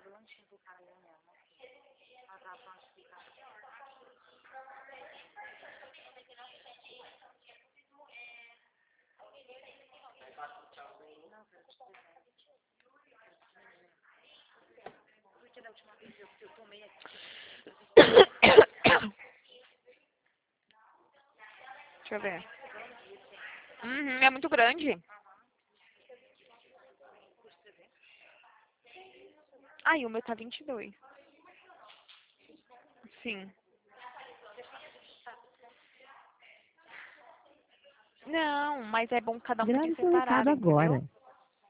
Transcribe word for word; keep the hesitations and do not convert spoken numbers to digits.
Deixa eu ver. Uhum, é muito grande. Ai, o meu tá vinte e dois. Sim. Não, mas é bom cada um pedir Grave seu recado separado, entendeu? agora.